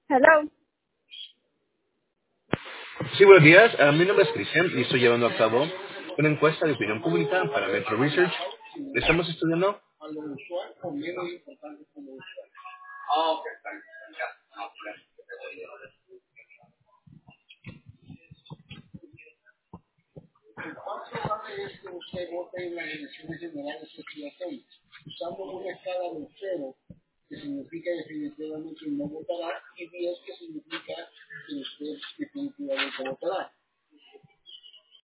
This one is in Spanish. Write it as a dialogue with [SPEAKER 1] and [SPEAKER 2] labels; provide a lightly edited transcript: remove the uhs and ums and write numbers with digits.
[SPEAKER 1] Hello.
[SPEAKER 2] Sí, buenos días. Mi nombre es Cristian y estoy llevando a cabo una encuesta de opinión pública para Metro Research. Estamos estudiando